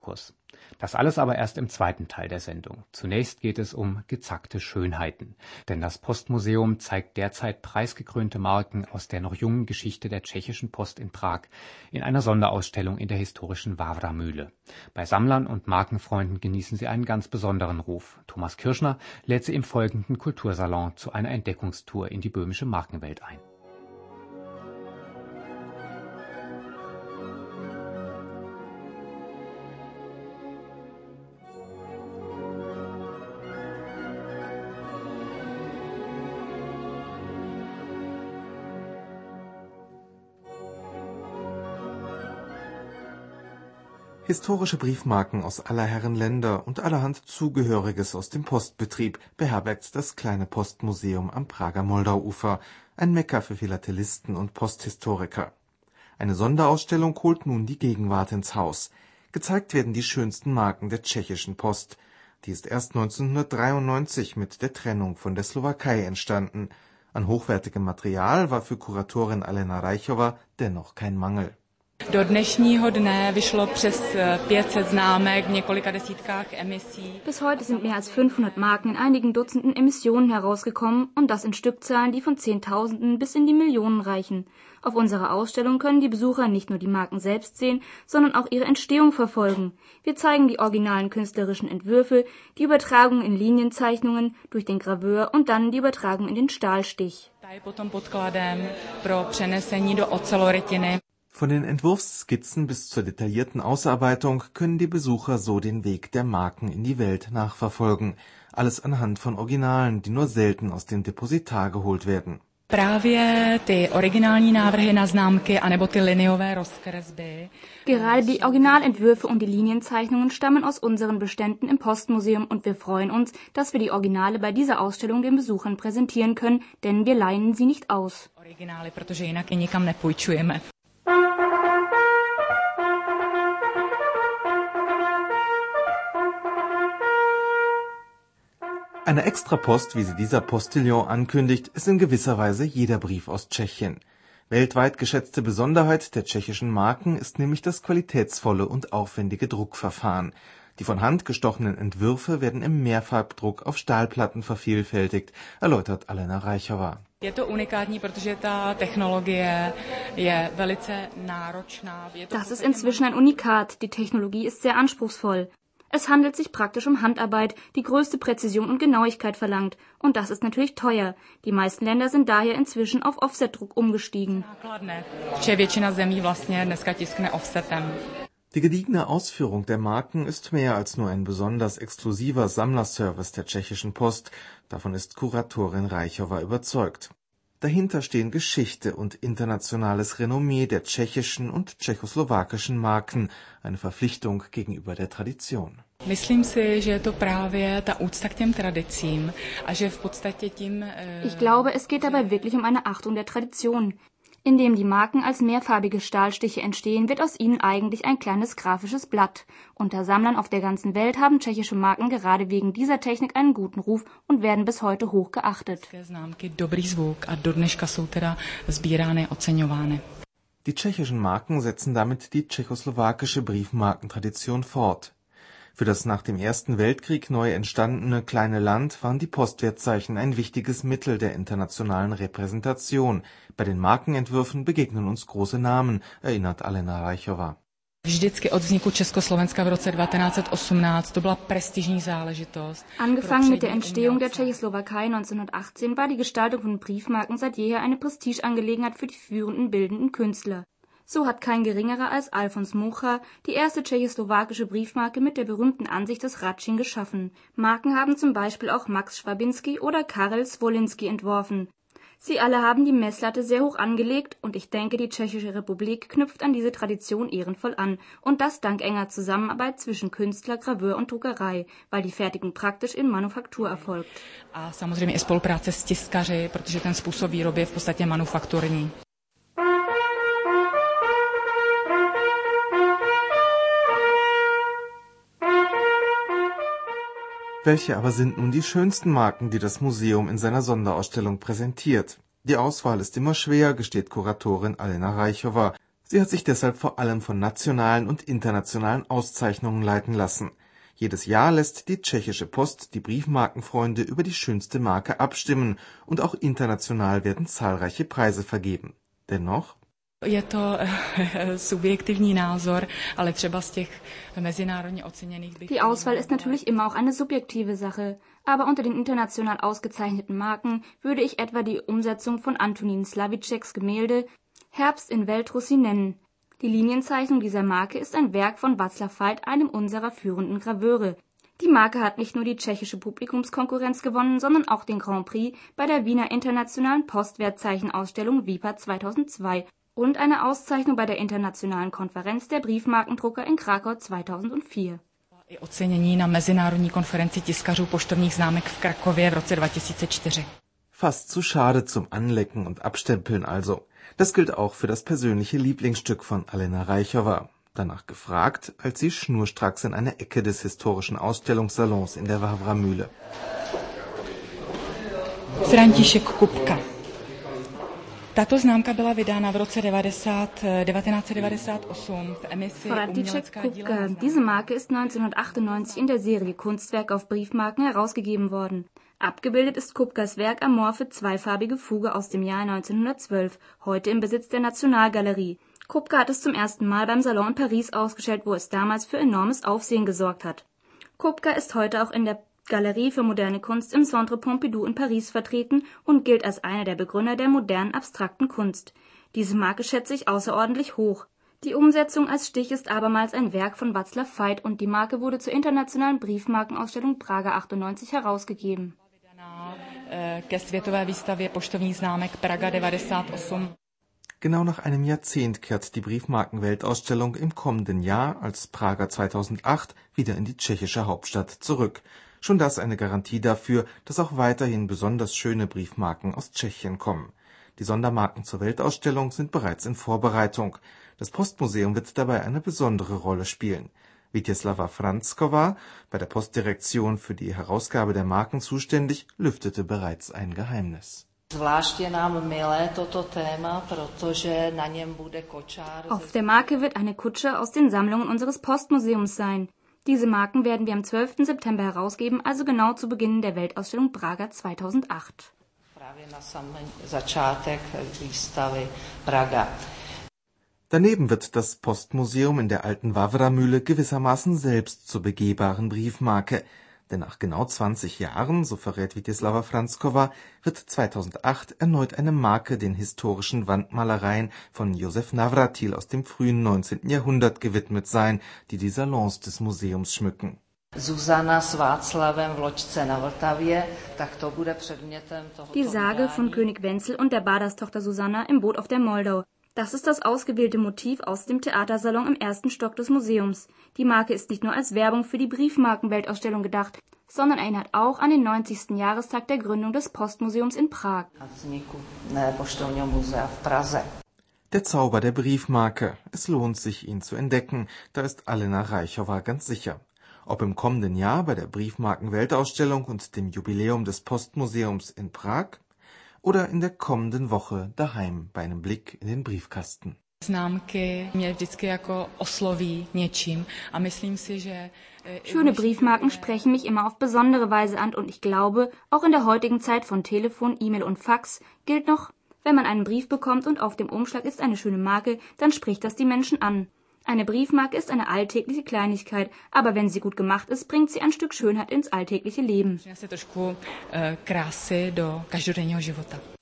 Fokus. Das alles aber erst im zweiten Teil der Sendung. Zunächst geht es um gezackte Schönheiten. Denn das Postmuseum zeigt derzeit preisgekrönte Marken aus der noch jungen Geschichte der tschechischen Post in Prag in einer Sonderausstellung in der historischen Wawra-Mühle. Bei Sammlern und Markenfreunden genießen sie einen ganz besonderen Ruf. Thomas Kirschner lädt sie im folgenden Kultursalon zu einer Entdeckungstour in die böhmische Markenwelt ein. Historische Briefmarken aus aller Herren Länder und allerhand Zugehöriges aus dem Postbetrieb beherbergt das kleine Postmuseum am Prager Moldauufer, ein Mekka für Philatelisten und Posthistoriker. Eine Sonderausstellung holt nun die Gegenwart ins Haus. Gezeigt werden die schönsten Marken der tschechischen Post. Die ist erst 1993 mit der Trennung von der Slowakei entstanden. An hochwertigem Material war für Kuratorin Alena Reichova dennoch kein Mangel. Do dnešního dne vyšlo přes 500 známek v několika desítkách emisí. Bis heute sind mehr als 500 Marken in einigen Dutzenden Emissionen herausgekommen und das in Stückzahlen, die von Zehntausenden bis in die Millionen reichen. Auf unserer Ausstellung können die Besucher nicht nur die Marken selbst sehen, sondern auch ihre Entstehung verfolgen. Wir zeigen die originalen künstlerischen Entwürfe, die Übertragung in Linienzeichnungen durch den Graveur und dann die Übertragung in den Stahlstich. Von den Entwurfsskizzen bis zur detaillierten Ausarbeitung können die Besucher so den Weg der Marken in die Welt nachverfolgen. Alles anhand von Originalen, die nur selten aus dem Depositar geholt werden. Gerade die Originalentwürfe und die Linienzeichnungen stammen aus unseren Beständen im Postmuseum und wir freuen uns, dass wir die Originale bei dieser Ausstellung den Besuchern präsentieren können, denn wir leihen sie nicht aus. Originály, protože jinak je nikam nepůjčujeme. Eine Extrapost, wie sie dieser Postillon ankündigt, ist in gewisser Weise jeder Brief aus Tschechien. Weltweit geschätzte Besonderheit der tschechischen Marken ist nämlich das qualitätsvolle und aufwendige Druckverfahren. Die von Hand gestochenen Entwürfe werden im Mehrfarbdruck auf Stahlplatten vervielfältigt, erläutert Alena Reichova. Das ist inzwischen ein Unikat. Die Technologie ist sehr anspruchsvoll. Es handelt sich praktisch um Handarbeit, die größte Präzision und Genauigkeit verlangt. Und das ist natürlich teuer. Die meisten Länder sind daher inzwischen auf Offsetdruck umgestiegen. Die gediegene Ausführung der Marken ist mehr als nur ein besonders exklusiver Sammlerservice der tschechischen Post. Davon ist Kuratorin Reichova überzeugt. Dahinter stehen Geschichte und internationales Renommee der tschechischen und tschechoslowakischen Marken, eine Verpflichtung gegenüber der Tradition. Ich glaube, es geht dabei wirklich um eine Achtung der Tradition. Indem die Marken als mehrfarbige Stahlstiche entstehen, wird aus ihnen eigentlich ein kleines grafisches Blatt. Unter Sammlern auf der ganzen Welt haben tschechische Marken gerade wegen dieser Technik einen guten Ruf und werden bis heute hoch geachtet. Die tschechischen Marken setzen damit die tschechoslowakische Briefmarkentradition fort. Für das nach dem Ersten Weltkrieg neu entstandene kleine Land waren die Postwertzeichen ein wichtiges Mittel der internationalen Repräsentation. Bei den Markenentwürfen begegnen uns große Namen, erinnert Alena Reichova. Angefangen mit der Entstehung der Tschechoslowakei 1918 war die Gestaltung von Briefmarken seit jeher eine Prestigeangelegenheit für die führenden bildenden Künstler. So hat kein geringerer als Alfons Mucha die erste tschechoslowakische Briefmarke mit der berühmten Ansicht des Ratschin geschaffen. Marken haben zum Beispiel auch Max Schwabinski oder Karel Svolinski entworfen. Sie alle haben die Messlatte sehr hoch angelegt und ich denke, die Tschechische Republik knüpft an diese Tradition ehrenvoll an. Und das dank enger Zusammenarbeit zwischen Künstler, Graveur und Druckerei, weil die Fertigung praktisch in Manufaktur erfolgt. A samozřejmě i spolupráce s tiskaři, protože ten způsob výroby je v podstatě manufakturní. Welche aber sind nun die schönsten Marken, die das Museum in seiner Sonderausstellung präsentiert? Die Auswahl ist immer schwer, gesteht Kuratorin Alena Reichova. Sie hat sich deshalb vor allem von nationalen und internationalen Auszeichnungen leiten lassen. Jedes Jahr lässt die tschechische Post die Briefmarkenfreunde über die schönste Marke abstimmen und auch international werden zahlreiche Preise vergeben. Dennoch: Je to subjektivní názor, ale třeba z těch mezinárodně oceněných bych... Die Auswahl ist natürlich immer auch eine subjektive Sache, aber unter den international ausgezeichneten Marken würde ich etwa die Umsetzung von Antonín Slavíček's Gemälde Herbst in Veltrusy nennen. Die Linienzeichnung dieser Marke ist ein Werk von Václav Veit, einem unserer führenden Graveure. Die Marke hat nicht nur die tschechische Publikumskonkurrenz gewonnen, sondern auch den Grand Prix bei der Wiener Internationalen Postwertzeichenausstellung WIPA 2002 und eine Auszeichnung bei der Internationalen Konferenz der Briefmarkendrucker in Krakau 2004. I ocenění na Mezinárodní konferenci tiskařů poštovních známek v Krakově v roce 2004. Fast zu schade zum Anlecken und Abstempeln also. Das gilt auch für das persönliche Lieblingsstück von Alena Reichowa. Danach gefragt, als sie schnurstracks in einer Ecke des historischen Ausstellungssalons in der Wawra-Mühle. František Kupka. Tato známka byla vydána v roce 1998 v emisi František Kupka. Diese Marke ist 1998 in der Serie Kunstwerk auf Briefmarken herausgegeben worden. Abgebildet ist Kupkas Werk amorphe zweifarbige Fuge aus dem Jahr 1912, heute im Besitz der Nationalgalerie. Kupka hat es zum ersten Mal beim Salon in Paris ausgestellt, wo es damals für enormes Aufsehen gesorgt hat. Kupka ist heute auch in der Galerie für moderne Kunst im Centre Pompidou in Paris vertreten und gilt als einer der Begründer der modernen abstrakten Kunst. Diese Marke schätze ich außerordentlich hoch. Die Umsetzung als Stich ist abermals ein Werk von Václav Veit und die Marke wurde zur internationalen Briefmarkenausstellung Praga 98 herausgegeben. Ke světové výstavě poštovních známek Praga 98. Genau nach einem Jahrzehnt kehrt die Briefmarken-Weltausstellung im kommenden Jahr als Praga 2008 wieder in die tschechische Hauptstadt zurück. Schon das eine Garantie dafür, dass auch weiterhin besonders schöne Briefmarken aus Tschechien kommen. Die Sondermarken zur Weltausstellung sind bereits in Vorbereitung. Das Postmuseum wird dabei eine besondere Rolle spielen. Vítězslava Franzková, bei der Postdirektion für die Herausgabe der Marken zuständig, lüftete bereits ein Geheimnis. Auf der Marke wird eine Kutsche aus den Sammlungen unseres Postmuseums sein. Diese Marken werden wir am 12. September herausgeben, also genau zu Beginn der Weltausstellung Praga 2008. Daneben wird das Postmuseum in der alten Wawra-Mühle gewissermaßen selbst zur begehbaren Briefmarke. Denn nach genau 20 Jahren, so verrät Vítězslava Franzková, wird 2008 erneut eine Marke den historischen Wandmalereien von Josef Navratil aus dem frühen 19. Jahrhundert gewidmet sein, die die Salons des Museums schmücken. Die Sage von König Wenzel und der Baderstochter Susanna im Boot auf der Moldau. Das ist das ausgewählte Motiv aus dem Theatersalon im ersten Stock des Museums. Die Marke ist nicht nur als Werbung für die Briefmarkenweltausstellung gedacht, sondern erinnert auch an den 90. Jahrestag der Gründung des Postmuseums in Prag. Der Zauber der Briefmarke. Es lohnt sich, ihn zu entdecken. Da ist Alena Reichowa ganz sicher. Ob im kommenden Jahr bei der Briefmarkenweltausstellung und dem Jubiläum des Postmuseums in Prag oder in der kommenden Woche daheim bei einem Blick in den Briefkasten. Známky mě vždycky jako osloví něčím a myslím si, že Schöne Briefmarken sprechen mich immer auf besondere Weise an und ich glaube, auch in der heutigen Zeit von Telefon, E-Mail und Fax gilt noch, wenn man einen Brief bekommt und auf dem Umschlag ist eine schöne Marke, dann spricht das die Menschen an. Eine Briefmarke ist eine alltägliche Kleinigkeit, aber wenn sie gut gemacht ist, bringt sie ein Stück Schönheit ins alltägliche Leben. Přinese trošku krásy do každodenního života.